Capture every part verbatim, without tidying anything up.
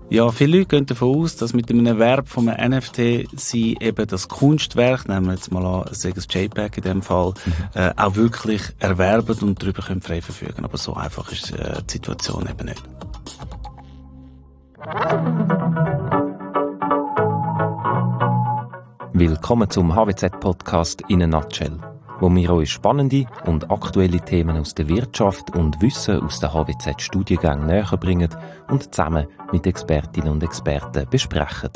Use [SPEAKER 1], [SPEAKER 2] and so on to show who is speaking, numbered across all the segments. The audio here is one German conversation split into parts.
[SPEAKER 1] Ja, viele Leute gehen davon aus, dass mit dem Erwerb von einem N F T sie eben das Kunstwerk, nehmen wir jetzt mal an, sagen das JPEG in dem Fall, mhm. äh, auch wirklich erwerben und darüber können frei verfügen. Aber so einfach ist äh, die Situation eben nicht.
[SPEAKER 2] Willkommen zum H W Z-Podcast in a Nutshell, wo wir euch spannende und aktuelle Themen aus der Wirtschaft und Wissen aus den H W Z-Studiengängen näher bringen und zusammen mit Expertinnen und Experten besprechen.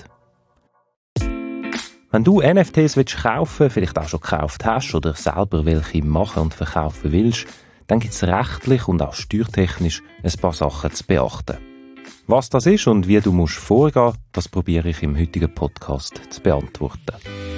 [SPEAKER 2] Wenn du N F Ts willst kaufen, vielleicht auch schon gekauft hast oder selber welche machen und verkaufen willst, dann gibt es rechtlich und auch steuertechnisch ein paar Sachen zu beachten. Was das ist und wie du musst vorgehen, das probiere ich im heutigen Podcast zu beantworten.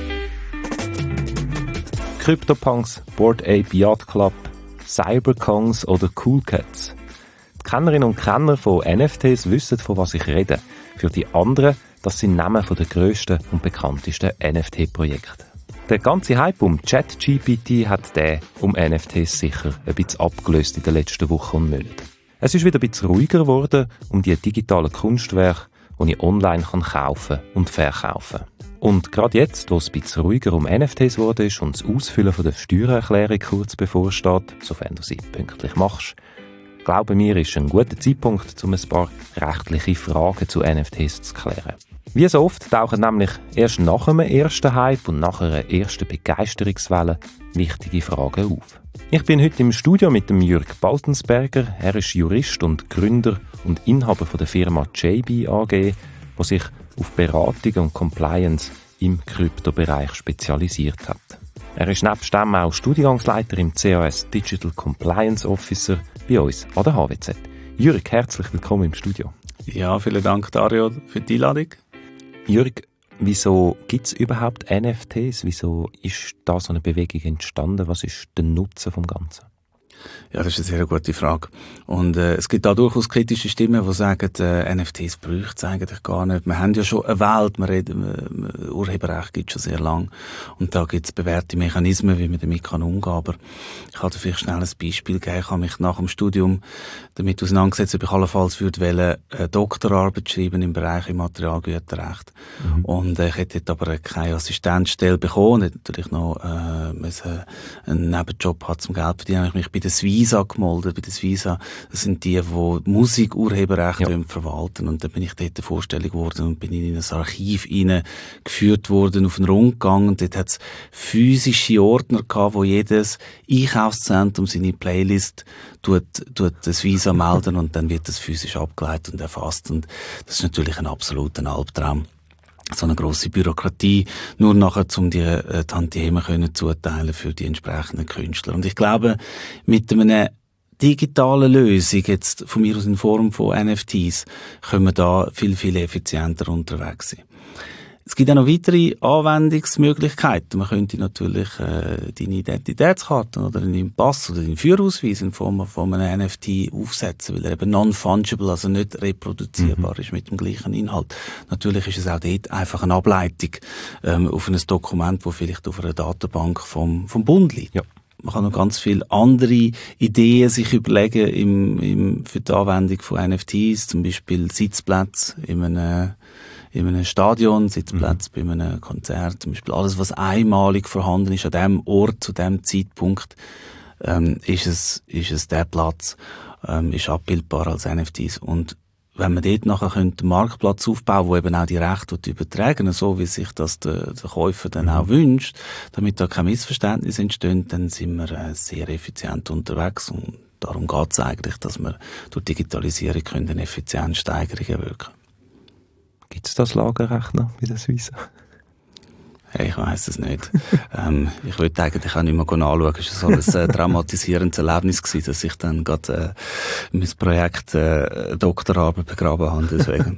[SPEAKER 2] CryptoPunks, Bored Ape Yacht Club, Cyberkongs oder Cool Cats. Die Kennerinnen und Kenner von N F Ts wissen, von was ich rede. Für die anderen, das sind Namen der grössten und bekanntesten N F T-Projekte. Der ganze Hype um ChatGPT hat den um N F Ts sicher ein bisschen abgelöst in den letzten Wochen und Monaten. Es ist wieder ein bisschen ruhiger geworden um die digitalen Kunstwerke, die ich online kaufen und verkaufen kann. Und gerade jetzt, wo es ein bisschen ruhiger um N F Ts geworden ist und das Ausfüllen von der Steuererklärung kurz bevorsteht, sofern du sie pünktlich machst, glaube mir, ist ein guter Zeitpunkt, um ein paar rechtliche Fragen zu N F Ts zu klären. Wie so oft tauchen nämlich erst nach einem ersten Hype und nach einer ersten Begeisterungswelle wichtige Fragen auf. Ich bin heute im Studio mit dem Jürg Baltensberger. Er ist Jurist und Gründer und Inhaber von der Firma J B A G, die sich auf Beratung und Compliance im Kryptobereich spezialisiert hat. Er ist nebst dem auch Studiengangsleiter im C A S Digital Compliance Officer bei uns an der H W Z. Jürg, herzlich willkommen im Studio.
[SPEAKER 1] Ja, vielen Dank, Dario, für die Einladung.
[SPEAKER 2] Jürg, wieso gibt es überhaupt N F Ts? Wieso ist da so eine Bewegung entstanden? Was ist der Nutzen vom Ganzen?
[SPEAKER 1] Ja, das ist eine sehr gute Frage. Und äh, es gibt da durchaus kritische Stimmen, die sagen, äh, N F Ts bräuchte es eigentlich gar nicht. Wir haben ja schon eine Welt, wir reden, äh, Urheberrecht gibt es schon sehr lang. Und da gibt es bewährte Mechanismen, wie man damit kann umgehen kann. Aber ich kann dir vielleicht schnell ein Beispiel geben. Ich habe mich nach dem Studium damit auseinandergesetzt, ob ich allenfalls würde wollen, eine Doktorarbeit schreiben im Bereich Immaterialgüterrecht. Mhm. Und äh, ich hätte dort aber keine Assistenzstelle bekommen. Ich hätte natürlich noch äh, müssen einen Nebenjob haben zum Geld verdienen. Ich mich bei der Svisa gemeldet. Bei der Svisa, das sind die, die Musikurheberrechte ja. verwalten. Und dann bin ich dort vorstellig geworden und bin in ein Archiv hineingeführt worden, auf den Rundgang. Und dort hat es physische Ordner gehabt, wo jedes Einkaufszentrum seine Playlist tut, tut das Visa melden und dann wird das physisch abgeleitet und erfasst. Und das ist natürlich ein absoluter Albtraum. So eine grosse Bürokratie, nur nachher, um die äh, Tantiemen können zuteilen für die entsprechenden Künstler. Und ich glaube, mit einer digitalen Lösung, jetzt von mir aus in Form von N F Ts, können wir da viel, viel effizienter unterwegs sein. Es gibt auch noch weitere Anwendungsmöglichkeiten. Man könnte natürlich äh, deine Identitätskarte oder deinen Pass oder deinen Führerausweis in Form von einem N F T aufsetzen, weil er eben non-fungible, also nicht reproduzierbar mhm. ist mit dem gleichen Inhalt. Natürlich ist es auch dort einfach eine Ableitung ähm, auf ein Dokument, das vielleicht auf einer Datenbank vom, vom Bund liegt. Ja. Man kann noch ganz viele andere Ideen sich überlegen im, im, für die Anwendung von N F Ts, zum Beispiel Sitzplätze in einem in einem Stadion, Sitzplatz mhm. bei einem Konzert, zum Beispiel alles, was einmalig vorhanden ist an dem Ort, zu dem Zeitpunkt, ähm, ist es, ist es der Platz, ähm, ist abbildbar als N F Ts. Und wenn man dort nachher einen Marktplatz aufbauen, wo eben auch die Rechte übertragen, so wie sich das der, der Käufer dann mhm. auch wünscht, damit da kein Missverständnis entsteht, dann sind wir äh, sehr effizient unterwegs und darum geht es eigentlich, dass wir durch Digitalisierung können Effizienzsteigerungen wirken.
[SPEAKER 2] Gibt es das Lagerrecht noch bei der Svisa?
[SPEAKER 1] Hey, ich weiss es nicht. ähm, ich wollte eigentlich auch nicht mehr nachschauen. Es war so ein äh, traumatisierendes Erlebnis gewesen, dass ich dann gerade äh, mein Projekt äh, Doktorarbeit begraben habe. Deswegen.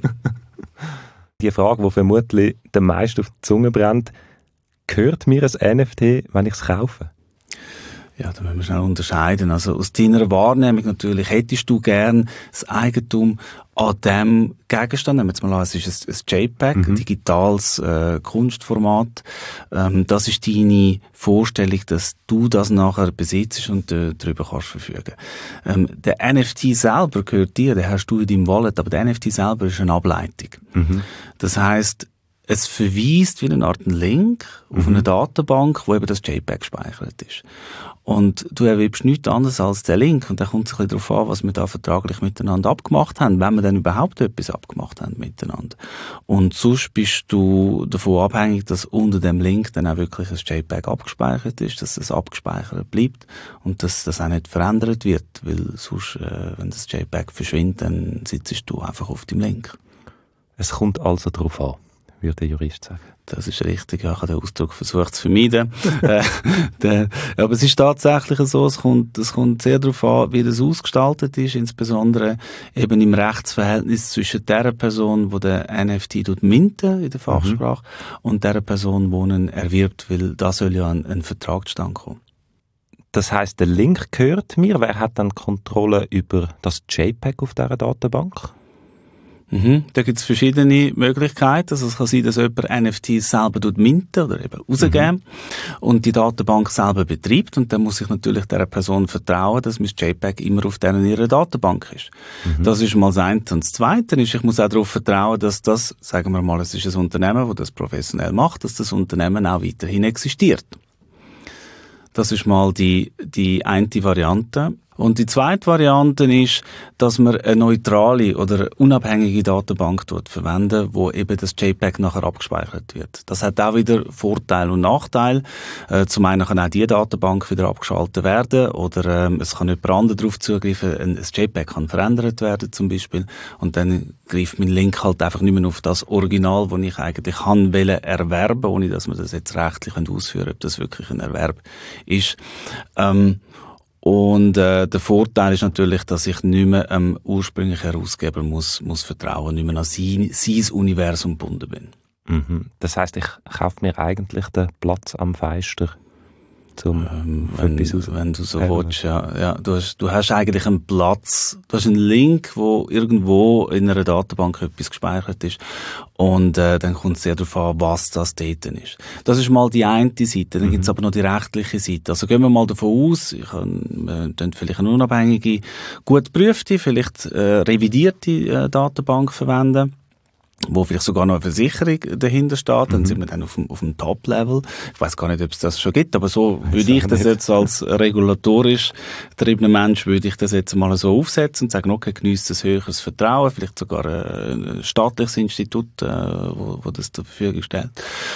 [SPEAKER 2] Die Frage, die vermutlich den meisten auf die Zunge brennt, gehört mir ein N F T, wenn ich es kaufe?
[SPEAKER 1] Ja, da müssen wir schnell unterscheiden. Also aus deiner Wahrnehmung natürlich, hättest du gern das Eigentum an dem Gegenstand, nehmen wir jetzt mal an, es ist ein, ein JPEG, mhm. ein digitales äh, Kunstformat. Ähm, das ist deine Vorstellung, dass du das nachher besitzt und äh, darüber kannst verfügen. Ähm, der N F T selber gehört dir, den hast du in deinem Wallet, aber der N F T selber ist eine Ableitung. Mhm. Das heisst, es verweist wie eine Art Link auf mhm. eine Datenbank, wo eben das JPEG gespeichert ist. Und du erwirbst nichts anderes als den Link. Und da kommt es ein bisschen darauf an, was wir da vertraglich miteinander abgemacht haben, wenn wir dann überhaupt etwas abgemacht haben miteinander. Und sonst bist du davon abhängig, dass unter dem Link dann auch wirklich ein JPEG abgespeichert ist, dass es abgespeichert bleibt und dass das auch nicht verändert wird. Weil sonst, äh, wenn das JPEG verschwindet, dann sitzt du einfach auf dem Link.
[SPEAKER 2] Es kommt also darauf an, würde der Jurist sagen.
[SPEAKER 1] Das ist richtig, ja, ich habe den Ausdruck versucht zu vermeiden. äh, der, aber es ist tatsächlich so, es kommt, es kommt sehr darauf an, wie das ausgestaltet ist, insbesondere eben im Rechtsverhältnis zwischen der Person, die den N F T minten in der Fachsprache, mhm. und der Person, die ihn erwirbt, weil da soll ja ein, ein Vertrag zustande kommen.
[SPEAKER 2] Das heisst, der Link gehört mir. Wer hat dann Kontrolle über das JPEG auf dieser Datenbank?
[SPEAKER 1] Mhm. Da gibt es verschiedene Möglichkeiten. Also es kann sein, dass jemand N F Ts selber minten oder eben rausgeben mhm. und die Datenbank selber betreibt. Und dann muss ich natürlich dieser Person vertrauen, dass mein JPEG immer auf deren ihrer Datenbank ist. Mhm. Das ist mal das eine. Und das Zweite ist, ich muss auch darauf vertrauen, dass das, sagen wir mal, es ist ein Unternehmen, das das professionell macht, dass das Unternehmen auch weiterhin existiert. Das ist mal die, die eine Variante. Und die zweite Variante ist, dass man eine neutrale oder unabhängige Datenbank dort verwenden, wo eben das JPEG nachher abgespeichert wird. Das hat auch wieder Vorteile und Nachteile. Äh, zum einen kann auch die Datenbank wieder abgeschaltet werden oder ähm, es kann jemand anderes darauf zugreifen. Ein, ein JPEG kann verändert werden zum Beispiel und dann greift mein Link halt einfach nicht mehr auf das Original, das ich eigentlich kann wollen erwerben, ohne dass wir das jetzt rechtlich ausführen können, ob das wirklich ein Erwerb ist. Ähm, Und äh, der Vorteil ist natürlich, dass ich nicht mehr am ursprünglichen Herausgeber muss, muss vertrauen, nicht mehr an sein, sein Universum gebunden bin.
[SPEAKER 2] Mhm. Das heisst, ich kaufe mir eigentlich den Platz am Fenster, zum
[SPEAKER 1] ähm, wenn, wenn du so willst, ja, ja. Du hast, du hast eigentlich einen Platz, du hast einen Link, wo irgendwo in einer Datenbank etwas gespeichert ist und äh, dann kommt es sehr darauf an, was das dort ist. Das ist mal die eine Seite, dann mhm. gibt es aber noch die rechtliche Seite. Also gehen wir mal davon aus, ich kann äh, vielleicht eine unabhängige, gut geprüfte, vielleicht äh, revidierte äh, Datenbank verwenden, wo vielleicht sogar noch eine Versicherung dahinter steht, dann mhm. sind wir dann auf dem, auf dem Top-Level. Ich weiß gar nicht, ob es das schon gibt, aber so das würde ich das nicht. Jetzt als regulatorisch getriebener Mensch würde ich das jetzt mal so aufsetzen und sagen, okay, geniesst ein höheres Vertrauen, vielleicht sogar ein staatliches Institut, äh, wo, wo das zur Verfügung stellt.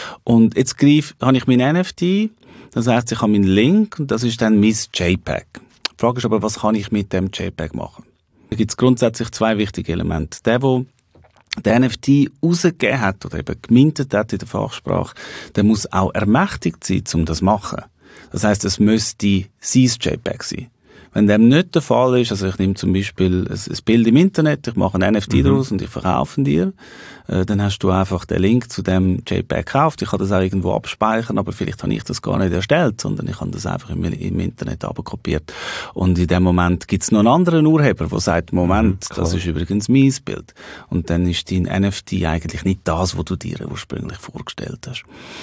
[SPEAKER 1] Und jetzt greife, habe ich mein N F T, das heisst, ich habe meinen Link und das ist dann mein JPEG. Die Frage ist aber, was kann ich mit dem JPEG machen? Da gibt es grundsätzlich zwei wichtige Elemente. Der, wo der N F T rausgegeben hat oder eben gemintet hat in der Fachsprache, der muss auch ermächtigt sein, um das zu machen. Das heisst, es müsste sein JPEG sein. Wenn dem nicht der Fall ist, also ich nehme zum Beispiel ein, ein Bild im Internet, ich mache ein N F T mhm. daraus und ich verkaufe dir, äh, dann hast du einfach den Link zu dem JPEG gekauft. Ich kann das auch irgendwo abspeichern, aber vielleicht habe ich das gar nicht erstellt, sondern ich habe das einfach im, im Internet abkopiert. Und in dem Moment gibt es noch einen anderen Urheber, der sagt, Moment, mhm, das ist übrigens mein Bild. Und dann ist dein N F T eigentlich nicht das, was du dir ursprünglich vorgestellt hast.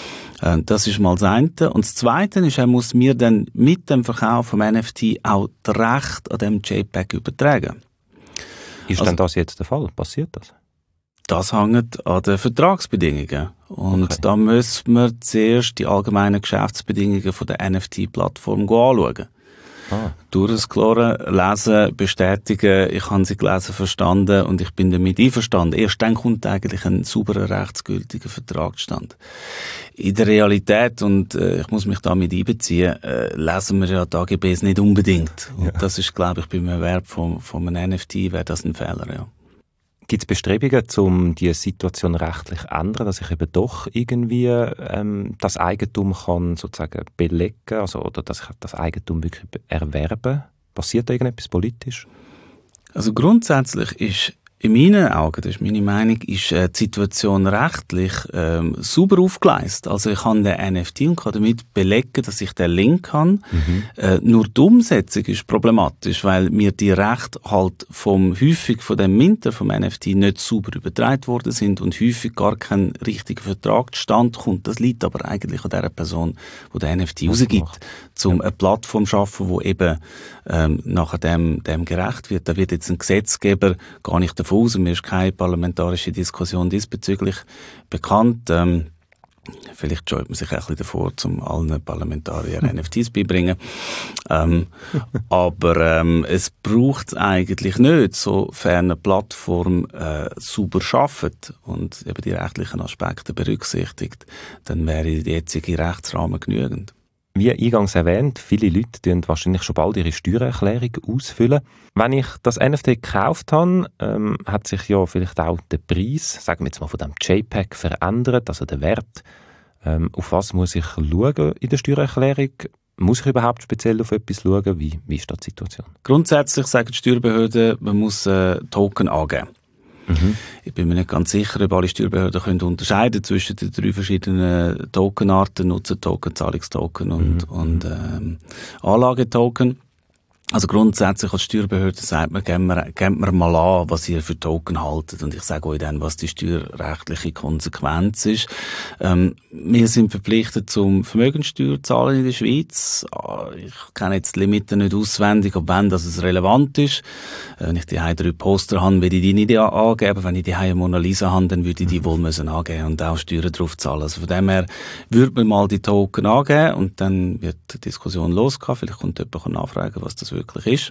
[SPEAKER 1] Das ist mal das eine. Und das Zweite ist, er muss mir dann mit dem Verkauf vom N F T auch das Recht an dem JPEG übertragen.
[SPEAKER 2] Ist also, denn das jetzt der Fall? Passiert das?
[SPEAKER 1] Das hängt an den Vertragsbedingungen. Und okay. da müssen wir zuerst die allgemeinen Geschäftsbedingungen von der N F T-Plattform anschauen. Ah. Durchscrollen, lesen, bestätigen, ich habe sie gelesen, verstanden und ich bin damit einverstanden. Erst dann kommt eigentlich ein sauberer, rechtsgültiger Vertrag zustande. In der Realität, und äh, ich muss mich damit einbeziehen, äh, lesen wir ja die A G Bs nicht unbedingt. Und ja. das ist, glaube ich, beim Erwerb von, von einem N F T wäre das ein Fehler, ja.
[SPEAKER 2] Gibt es Bestrebungen, um die Situation rechtlich zu ändern, dass ich eben doch irgendwie ähm, das Eigentum kann sozusagen belegen, also oder dass ich das Eigentum wirklich erwerben? Passiert da irgendetwas politisch?
[SPEAKER 1] Also grundsätzlich ist In meinen Augen, das ist meine Meinung, ist äh, die Situation rechtlich ähm, sauber aufgeleistet. Also ich habe den N F T und kann damit belegen, dass ich den Link habe. Mhm. Äh, nur die Umsetzung ist problematisch, weil mir die Rechte halt vom häufig von dem Minter vom N F T nicht sauber übertragen worden sind und häufig gar kein richtiger Vertrag zustande kommt. Das liegt aber eigentlich an der Person, die den N F T rausgibt, um ja. eine Plattform zu schaffen, die eben ähm, nachher dem, dem gerecht wird. Da wird jetzt ein Gesetzgeber gar nicht davon aus, mir ist keine parlamentarische Diskussion diesbezüglich bekannt. Ähm, vielleicht scheut man sich ein bisschen davor, um allen Parlamentariern N F Ts beibringen. Ähm, aber ähm, es braucht es eigentlich nicht, sofern eine Plattform äh, sauber arbeitet und eben die rechtlichen Aspekte berücksichtigt, dann wäre der jetzige Rechtsrahmen genügend.
[SPEAKER 2] Wie eingangs erwähnt, viele Leute tun wahrscheinlich schon bald ihre Steuererklärung ausfüllen. Wenn ich das N F T gekauft habe, ähm, hat sich ja vielleicht auch der Preis, sagen wir jetzt mal von dem JPEG, verändert, also der Wert. Ähm, auf was muss ich schauen in der Steuererklärung? Muss ich überhaupt speziell auf etwas schauen? Wie, wie ist da die Situation?
[SPEAKER 1] Grundsätzlich sagen die Steuerbehörden, man muss äh, Token angeben. Mhm. Ich bin mir nicht ganz sicher, ob alle Steuerbehörden können unterscheiden zwischen den drei verschiedenen Tokenarten, Nutzertoken, Zahlungstoken und, mhm. und ähm, Anlagetoken. Also grundsätzlich als Steuerbehörde sagt man, gebt mir, gebt mir mal an, was ihr für Token haltet. Und ich sage euch dann, was die steuerrechtliche Konsequenz ist. Ähm, wir sind verpflichtet zum Vermögenssteuer zahlen in der Schweiz. Ich kenne jetzt die Limiten nicht auswendig, ob wenn das es relevant ist. Wenn ich die drei Poster habe, würde ich die nicht angeben. Wenn ich die eine Mona Lisa habe, dann würde ich die wohl müssen angeben und auch Steuern drauf zahlen. Also von dem her würde man mal die Token angeben und dann wird die Diskussion losgehen. Vielleicht kommt jemand nachfragen, was das wirklich ist.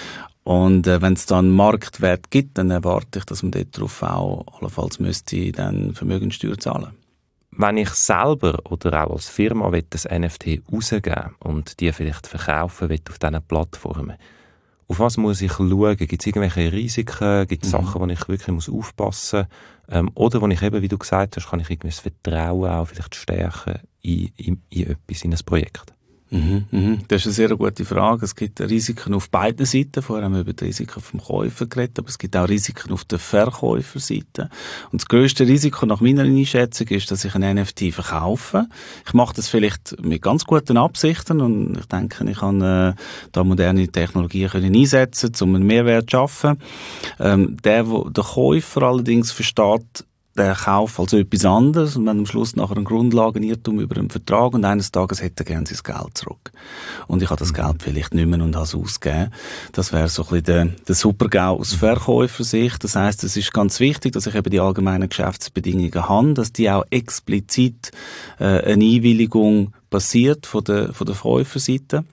[SPEAKER 1] Und äh, wenn es dann Marktwert gibt, dann erwarte ich, dass man dort drauf auch allenfalls müsste dann Vermögenssteuer zahlen.
[SPEAKER 2] Wenn ich selber oder auch als Firma will das N F T rausgeben und die vielleicht verkaufen will auf diesen Plattformen, auf was muss ich schauen? Gibt es irgendwelche Risiken? Gibt es mhm. Sachen, wo ich wirklich muss aufpassen muss? Ähm, oder wo ich eben, wie du gesagt hast, kann ich irgendwie das Vertrauen auch vielleicht stärken in, in, in etwas, in ein Projekt?
[SPEAKER 1] Mhm, mhm. Das ist eine sehr gute Frage. Es gibt Risiken auf beiden Seiten. Vorher haben wir über die Risiken vom Käufer geredet, aber es gibt auch Risiken auf der Verkäuferseite. Und das grösste Risiko nach meiner Einschätzung ist, dass ich ein N F T verkaufe. Ich mache das vielleicht mit ganz guten Absichten und ich denke, ich kann äh, da moderne Technologien können einsetzen, um einen Mehrwert zu schaffen. Ähm, der, wo der Käufer allerdings versteht, der Kauf als etwas anderes und wenn am Schluss nachher ein Grundlagenirrtum über einen Vertrag und eines Tages hätte er gerne sein Geld zurück. Und ich habe das Geld vielleicht nicht mehr und habe es ausgegeben. Das wäre so ein bisschen der, der Super-GAU aus Verkäufersicht. Das heisst, es ist ganz wichtig, dass ich eben die allgemeinen Geschäftsbedingungen habe, dass die auch explizit äh, eine Einwilligung passiert von der, von der Käuferseite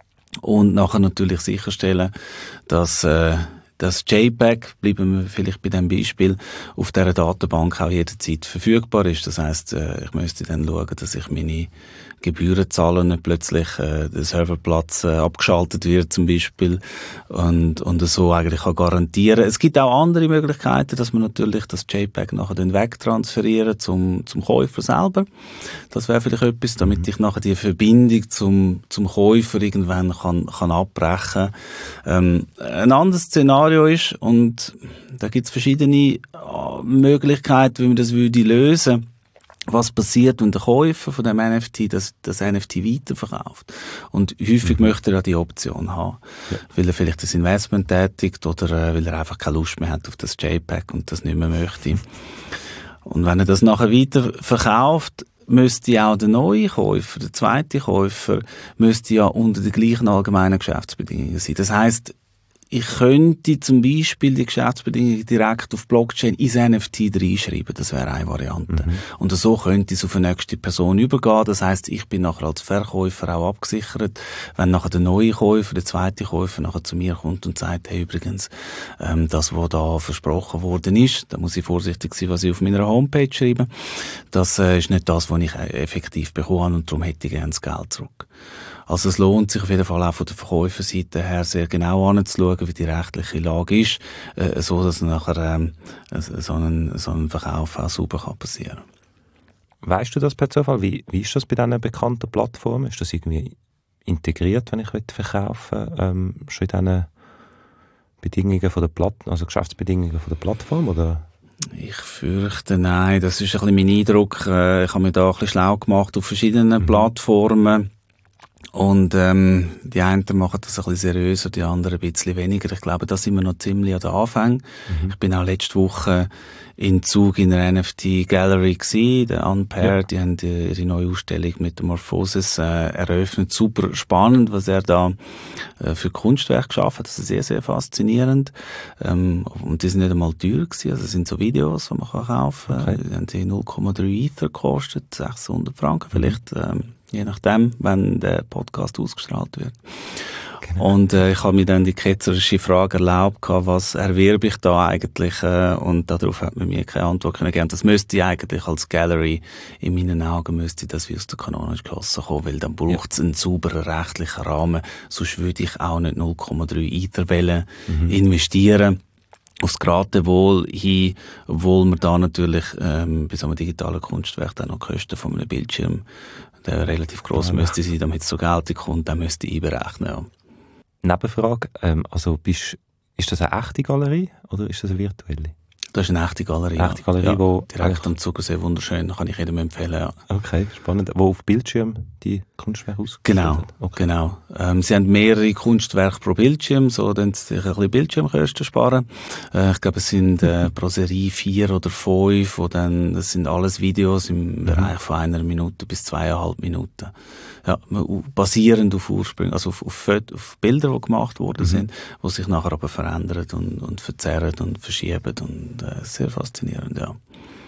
[SPEAKER 1] und nachher natürlich sicherstellen, dass äh, das JPEG, bleiben wir vielleicht bei dem Beispiel, auf dieser Datenbank auch jederzeit verfügbar ist. Das heisst, ich müsste dann schauen, dass ich meine Gebühren zahle und nicht plötzlich äh, der Serverplatz äh, abgeschaltet wird zum Beispiel und, und so eigentlich kann garantieren. Es gibt auch andere Möglichkeiten, dass man natürlich das JPEG nachher dann wegtransferieren zum, zum Käufer selber. Das wäre vielleicht etwas, damit ich nachher die Verbindung zum, zum Käufer irgendwann kann, kann abbrechen. Ähm, ein anderes Szenario ist, und da gibt es verschiedene Möglichkeiten, wie man das würde lösen. Was passiert, wenn der Käufer von dem N F T das, das N F T weiterverkauft? Und häufig mhm. möchte er ja die Option haben, ja. weil er vielleicht das Investment tätigt oder äh, weil er einfach keine Lust mehr hat auf das JPEG und das nicht mehr möchte. Und wenn er das nachher weiterverkauft, müsste auch der neue Käufer, der zweite Käufer, müsste ja unter den gleichen allgemeinen Geschäftsbedingungen sein. Das heisst, ich könnte zum Beispiel die Geschäftsbedingungen direkt auf Blockchain ins N F T reinschreiben. Das wäre eine Variante. Mhm. Und so könnte es auf eine nächste Person übergehen. Das heisst, ich bin nachher als Verkäufer auch abgesichert. Wenn nachher der neue Käufer, der zweite Käufer nachher zu mir kommt und sagt, hey, übrigens, ähm, das, was da versprochen worden ist, da muss ich vorsichtig sein, was ich auf meiner Homepage schreibe. Das äh, ist nicht das, was ich effektiv bekommen habe und darum hätte ich gerne das Geld zurück. Also es lohnt sich auf jeden Fall auch von der Verkäuferseite her sehr genau anzuschauen, wie die rechtliche Lage ist, äh, so dass nachher ähm, so, ein, so ein Verkauf auch sauber kann passieren.
[SPEAKER 2] Weißt du das per Zufall? Wie, wie ist das bei diesen bekannten Plattformen? Ist das irgendwie integriert, wenn ich verkaufen will, ähm, schon in diesen Bedingungen von der Platt, also Geschäftsbedingungen von der Plattform, oder?
[SPEAKER 1] Ich fürchte, nein. Das ist ein bisschen mein Eindruck. Ich habe mich da ein bisschen schlau gemacht auf verschiedenen mhm. Plattformen. Und ähm, die einen machen das ein bisschen seriöser, die anderen ein bisschen weniger. Ich glaube, da sind wir noch ziemlich an den Anfängen. Mhm. Ich bin auch letzte Woche in Zug in der N F T Gallery gewesen, der Unpaired, ja. Die haben die, ihre neue Ausstellung mit der Morphosis äh, eröffnet. Super spannend, was er da äh, für Kunstwerke geschaffen hat. Das ist sehr, sehr faszinierend. Ähm, und die sind nicht einmal teuer gewesen. Also das sind so Videos, die man kann kaufen kann. Okay. Die haben die null Komma drei Ether gekostet, sechshundert Franken vielleicht. Mhm. Ähm, je nachdem, wenn der Podcast ausgestrahlt wird. Genau. Und äh, ich habe mir dann die ketzerische Frage erlaubt, was erwerbe ich da eigentlich? Äh, und darauf hat man mir keine Antwort können geben. Das müsste ich eigentlich als Gallery, in meinen Augen müsste das wie aus der Kanone geschossen kommen, weil dann braucht es ja. einen sauberen rechtlichen Rahmen. Sonst würde ich auch nicht null Komma drei Ether wollen mhm. investieren. Aufs Geratewohl hin, obwohl man da natürlich ähm, bei so einem digitalen Kunstwerk dann noch Kosten von einem Bildschirm, der relativ gross ja. müsste sein, damit es so Geld kommt, dann müsste ich einberechnen. Ja.
[SPEAKER 2] Nebenfrage, ähm, also bist, ist das eine echte Galerie oder ist das eine virtuelle?
[SPEAKER 1] Das ist eine echte Galerie.
[SPEAKER 2] Eine echte Galerie,
[SPEAKER 1] ja.
[SPEAKER 2] wo
[SPEAKER 1] direkt am Zugersee, wunderschön, kann ich jedem empfehlen. Ja.
[SPEAKER 2] Okay, spannend. Wo auf Bildschirm die Kunstwerke ausgestellt
[SPEAKER 1] Genau, okay. genau. Ähm, sie haben mehrere Kunstwerke pro Bildschirm, so dann sich ein bisschen Bildschirmkosten sparen. Äh, ich glaube, es sind äh, pro Serie vier oder fünf, wo dann, das sind alles Videos im mhm. Bereich von einer Minute bis zweieinhalb Minuten. Ja, basierend auf Ursprünge, also auf, auf, auf Bilder, die gemacht worden mhm. sind, die sich nachher aber verändern und, und verzerren und verschieben und äh, sehr faszinierend, ja.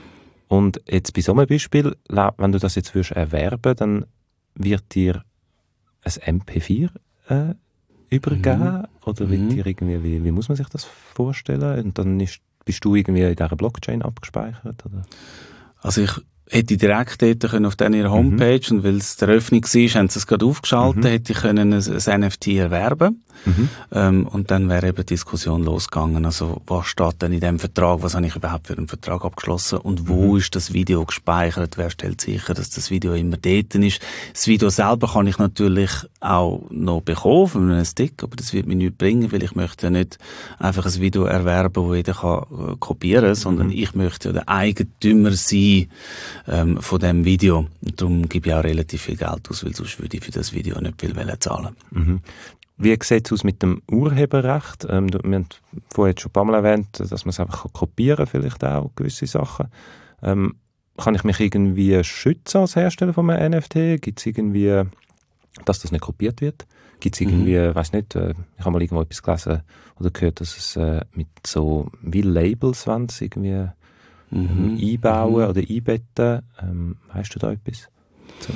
[SPEAKER 2] Und jetzt bei so einem Beispiel, wenn du das jetzt würdest erwerben, dann wird dir ein M P vier äh, übergeben? Mhm. Oder wird mhm. dir irgendwie, wie, wie muss man sich das vorstellen? Und dann ist, bist du irgendwie in dieser Blockchain abgespeichert? Oder?
[SPEAKER 1] Also ich hätte direkt dort können auf ihrer Homepage, mhm. und weil es die Eröffnung war, haben sie es gerade aufgeschaltet, mhm. hätte ich können ein, ein N F T erwerben. Mhm. Ähm, und dann wäre eben die Diskussion losgegangen. Also, was steht denn in dem Vertrag? Was habe ich überhaupt für einen Vertrag abgeschlossen? Und wo mhm. ist das Video gespeichert? Wer stellt sicher, dass das Video immer dort ist? Das Video selber kann ich natürlich auch noch bekommen von einem Stick, aber das wird mir nichts bringen, weil ich möchte ja nicht einfach ein Video erwerben, das jeder kann äh, kopieren kann, sondern mhm. ich möchte ja der Eigentümer sein ähm, von dem Video. Und darum gebe ich auch relativ viel Geld aus, weil sonst würde ich für das Video nicht viel zahlen.
[SPEAKER 2] Mhm. Wie sieht es aus mit dem Urheberrecht? Ähm, wir haben vorher schon ein paar Mal erwähnt, dass man es einfach kopieren kann, vielleicht auch gewisse Sachen. Ähm, kann ich mich irgendwie schützen als Hersteller von einem N F T? Gibt es irgendwie, dass das nicht kopiert wird? Gibt es irgendwie, mhm. weiß nicht, äh, ich habe mal irgendwo etwas gelesen oder gehört, dass es äh, mit so wie Labels wollen, irgendwie mhm. einbauen mhm. oder einbetten. Ähm, weißt du da etwas? So.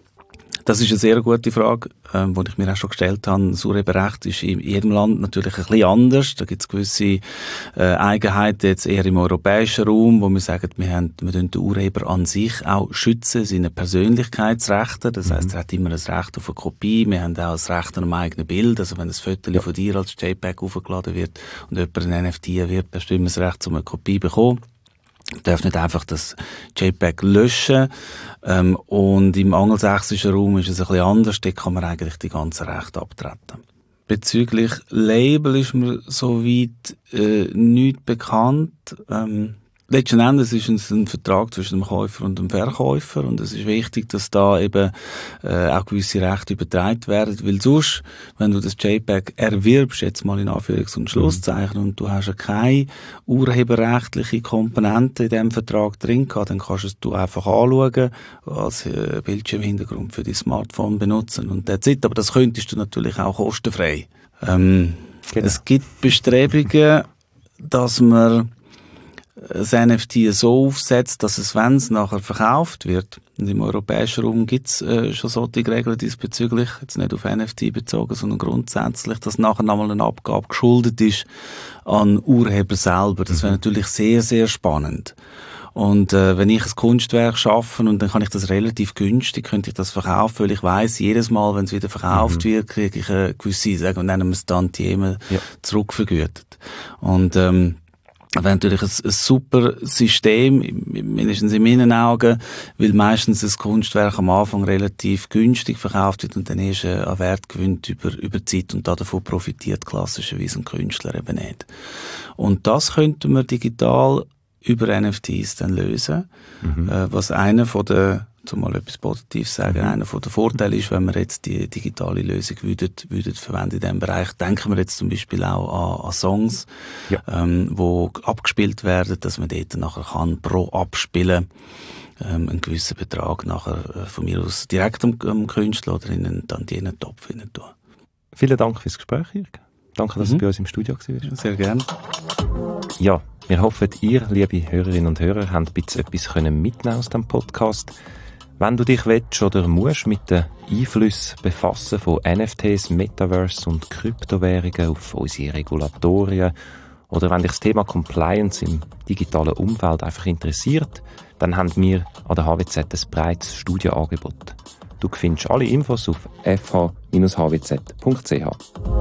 [SPEAKER 1] Das ist eine sehr gute Frage, ähm, die ich mir auch schon gestellt habe. Das Urheberrecht ist in jedem Land natürlich ein bisschen anders. Da gibt es gewisse äh, Eigenheiten, jetzt eher im europäischen Raum, wo wir sagen, wir, haben, wir den Urheber an sich auch schützen, seine Persönlichkeitsrechte. Das heisst, er hat immer das Recht auf eine Kopie. Wir haben auch das Recht an einem eigenen Bild. Also wenn ein Foto ja. von dir als JPEG aufgeladen wird und jemand ein N F T wird, dann stimmt das Recht, um eine Kopie zu bekommen. Man darf nicht einfach das JPEG löschen. Ähm, und im angelsächsischen Raum ist es ein bisschen anders. Dort kann man eigentlich die ganzen Rechte abtreten. Bezüglich Label ist mir soweit äh, nichts bekannt. Ähm, letzten Endes ist es ein Vertrag zwischen dem Käufer und dem Verkäufer. Und es ist wichtig, dass da eben äh, auch gewisse Rechte übertragen werden. Weil sonst, wenn du das JPEG erwirbst, jetzt mal in Anführungs- und Schlusszeichen, mhm. und du hast ja keine urheberrechtliche Komponente in diesem Vertrag drin gehabt, dann kannst du es du einfach anschauen, als äh, Bildschirmhintergrund für dein Smartphone benutzen. Und that's it. Aber das könntest du natürlich auch kostenfrei. Ähm, genau. Es gibt Bestrebungen, dass man das N F T so aufsetzt, dass es, wenn es nachher verkauft wird, und im europäischen Raum gibt es äh, schon solche Regeln diesbezüglich, jetzt nicht auf N F T bezogen, sondern grundsätzlich, dass nachher nochmal eine Abgabe geschuldet ist an Urheber selber. Das wäre natürlich sehr, sehr spannend. Und äh, wenn ich ein Kunstwerk schaffe und dann kann ich das relativ günstig, könnte ich das verkaufen, weil ich weiss, jedes Mal, wenn es wieder verkauft mhm. wird, kriege ich eine gewisse, sagen wir, nennen wir es Tantieme, ja. zurückvergütet. Und ähm, wäre natürlich ein, ein super System, mindestens in meinen Augen, weil meistens das Kunstwerk am Anfang relativ günstig verkauft wird und dann erst an Wert gewinnt über, über die Zeit und davon profitiert klassischerweise ein Künstler eben nicht. Und das könnten wir digital über N F Ts dann lösen, mhm. äh, was einer von der zum mal etwas Positives sagen, mhm. einer von den Vorteilen ist, wenn wir jetzt die digitale Lösung würden, würden verwenden in diesem Bereich, denken wir jetzt zum Beispiel auch an, an Songs, ja. ähm, wo abgespielt werden, dass man dort nachher kann pro Abspielen ähm, einen gewissen Betrag nachher äh, von mir aus direkt am, am Künstler oder in einen tantierenden Topf hinein tun.
[SPEAKER 2] Vielen Dank fürs Gespräch, Jürg. Danke, dass mhm. du bei uns im Studio warst.
[SPEAKER 1] Sehr gerne.
[SPEAKER 2] Ja, wir hoffen, ihr, liebe Hörerinnen und Hörer, habt ein bisschen etwas mitnehmen aus diesem Podcast. Wenn du dich willst oder musst mit den Einflüssen befassen von N F Ts, Metaverse und Kryptowährungen auf unsere Regulatorien oder wenn dich das Thema Compliance im digitalen Umfeld einfach interessiert, dann haben wir an der H W Z ein breites Studienangebot. Du findest alle Infos auf f h Bindestrich h w z punkt c h.